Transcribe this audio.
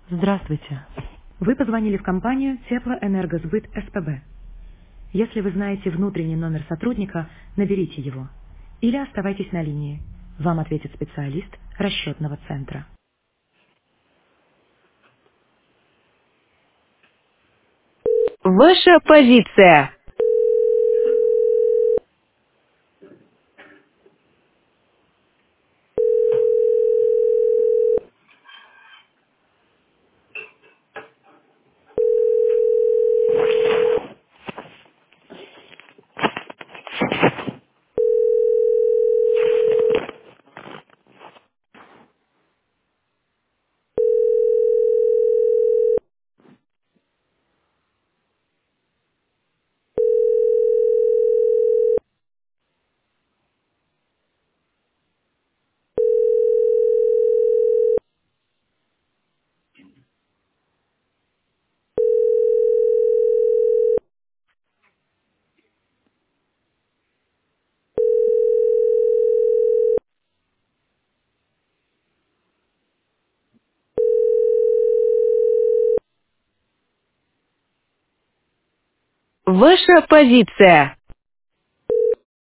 Здравствуйте. Вы позвонили в компанию Теплоэнергосбыт СПБ. Если вы знаете внутренний номер сотрудника, наберите его. Или оставайтесь на линии. Вам ответит специалист расчетного центра. Ваша позиция. Ваша позиция.